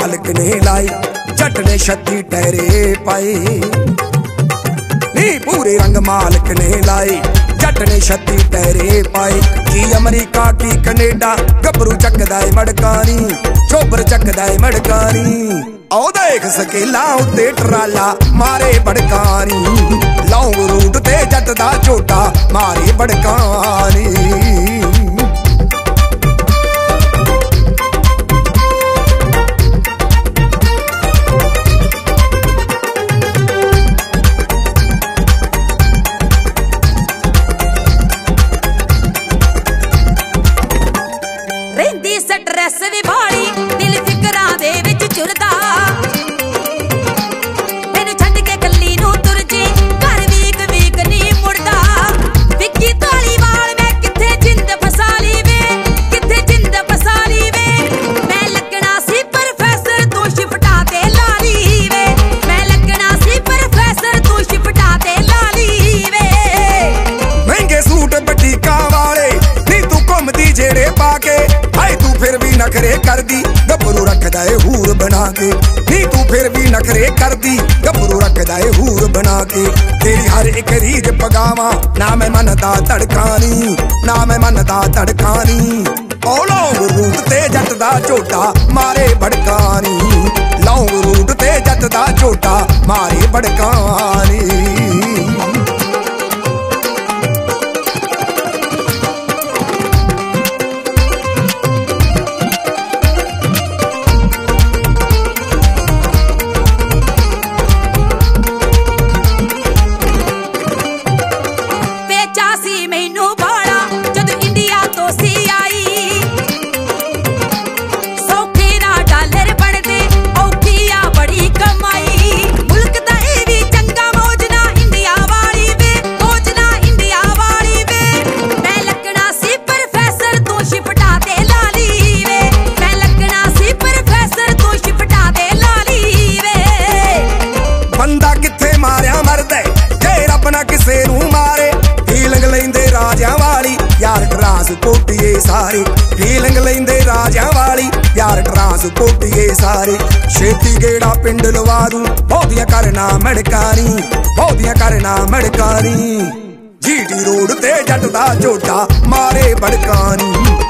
मालिक ने लाई, जट ने 36 टहरे पाए। नी पूरे रंग मालिक ने लाए, जट ने 36 टहरे पाए। की अमरीका की कनेडा गबरू चकदा है मड़कानी, चोबर चकदा है मड़कानी। ओ देख सकेला उत्ते टराला मारे बड़कानी, लौंग रूट ते जट दा झोटा मारे बड़कानी। ਰਹਿੰਦੀ ਸਟ੍ਰੈਸ ਵੀ ਭਾਲੀ, ਦਿਲ ਫਿਕਰਾਂ ਦੇ ਵਿੱਚ ਚੁਰਦਾ। ਮੈਨੂੰ ਛੱਡ ਕੇ ਕੱਲੀ ਨੂੰ ਤੁਰ ਜੇ, ਘਰ ਵੀਕ ਵੀਕ ਨਹੀਂ ਮੁੜਦਾ। ਵਿੱਕੀ ਧਾਲੀਵਾਲ ਮੈਂ ਕਿੱਥੇ ਜਿੰਦ ਫਸਾ ਲਈ ਵੇ, ਕਿੱਥੇ ਜਿੰਦ ਫਸਾ ਲਈ ਵੇ। ਮੈਂ ਲੱਗਣਾ ਸੀ ਪ੍ਰੋਫੈਸਰ ਤੂੰ ਸ਼ਿਫਟਾਂ ਤੇ ਲਾ ਲਈ ਵੇ, ਮੈਂ ਲੱਗਣਾ ਸੀ ਪ੍ਰੋਫੈਸਰ ਤੂੰ ਸ਼ਿਫਟਾਂ ਤੇ ਲਾ ਲਈ ਵੇ। ਮਹਿੰਗੇ ਸੂਟ ਬਟੀਕਾਂ ਵਾਲੇ ਨੀ ਤੂੰ ਘੁੰਮਦੀ ਜਿਹੜੇ ਪਾ ਕੇ, तू फिर भी नखरे कर दी गबरू रखदा है हूर बना के। नी तू फिर भी नखरे कर दी गबरू रखदा है हूर बना के। तेरी हर एक रीझ पगावा ना मैं मनदा धड़कानी, ना मैं मनदा धड़कानी। ओ लौंग रूट ते जट दा झोटा मारे बड़कानी, लौंग रूट ते जट दा झोटा मारे बड़कानी। ਮੈਨੂੰ ਬਾੜਾ ਜਦ ਇੰਡੀਆ ਤੋਂ ਸੀ ਆਈ, ਸੌਖੇ ਨਾ ਡਾਲਰ ਬਣਦੇ ਔਖੀ ਆ ਬੜੀ ਕਮਾਈ। ਮੁਲਕ ਦਾ ਇਹ ਵੀ ਚੰਗਾ ਮੌਜ ਨਾ ਇੰਡੀਆ ਵਾਲੀ ਵੇ, ਮੌਜ ਨਾ ਇੰਡੀਆ ਵਾਲੀ ਵੇ। ਮੈਂ ਲੱਗਣਾ ਸੀ ਪ੍ਰੋਫੈਸਰ ਤੂੰ ਸ਼ਿਫਟਾਂ ਤੇ ਲਾ ਲਈ ਵੇ, ਮੈਂ ਲੱਗਣਾ ਸੀ ਪ੍ਰੋਫੈਸਰ ਤੂੰ ਸ਼ਿਫਟਾਂ ਤੇ ਲਾ ਲਈ ਵੇ। ਬੰਦਾ ਕਿੱਥੇ ਮਾਰਿਆ ਮਰਦਾ ਜੇ ਰੱਬ ਨਾ ਕਿਸੇ ਨੂੰ ਮਾਰੇ। ਫੀਲਿੰਗ ਲੈਂਦੇ ਰਾਜਿਆਂ ਵਾਲੀ ਯਾਰ ਟਰਾਂਸਪੋਰਟੀਏ ਸਾਰੇ, ਫੀਲਿੰਗ ਲੈਂਦੇ ਰਾਜਿਆਂ ਵਾਲੀ ਯਾਰ ਟਰਾਂਸਪੋਰਟੀਏ ਸਾਰੇ। ਛੇਤੀ ਗੇੜਾ ਪਿੰਡ ਲਵਾ ਦੂੰ ਬਹੁਤੀਆਂ ਕਰਨਾ ਮੜਕਾਣੀ, ਬਹੁਤੀਆਂ ਕਰਨਾ ਮੜਕਾਣੀ। ਜੀਟੀ ਰੋਡ ਤੇ ਜੱਟ ਦਾ ਝੋਟਾ ਮਾਰੇ ਬੜਕਾਨੀ।